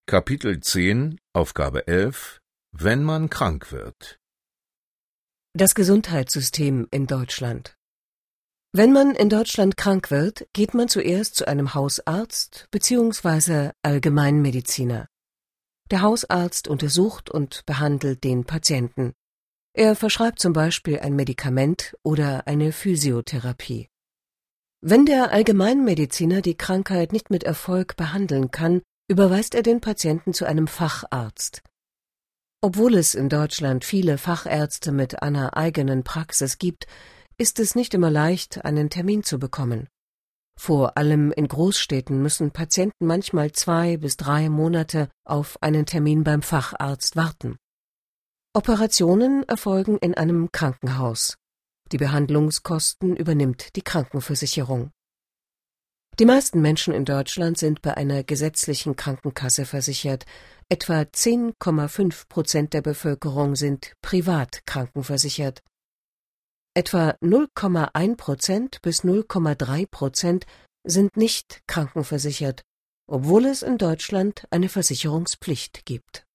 Kapitel 10, Aufgabe 11: Wenn man krank wird. Das Gesundheitssystem in Deutschland. Wenn man in Deutschland krank wird, geht man zuerst zu einem Hausarzt bzw. Allgemeinmediziner. Der Hausarzt untersucht und behandelt den Patienten. Er verschreibt zum Beispiel ein Medikament oder eine Physiotherapie. Wenn der Allgemeinmediziner die Krankheit nicht mit Erfolg behandeln kann, überweist er den Patienten zu einem Facharzt. Obwohl es in Deutschland viele Fachärzte mit einer eigenen Praxis gibt, ist es nicht immer leicht, einen Termin zu bekommen. Vor allem in Großstädten müssen Patienten manchmal 2 bis 3 Monate auf einen Termin beim Facharzt warten. Operationen erfolgen in einem Krankenhaus. Die Behandlungskosten übernimmt die Krankenversicherung. Die meisten Menschen in Deutschland sind bei einer gesetzlichen Krankenkasse versichert. Etwa 10,5% der Bevölkerung sind privat krankenversichert. Etwa 0,1% bis 0,3% sind nicht krankenversichert, obwohl es in Deutschland eine Versicherungspflicht gibt.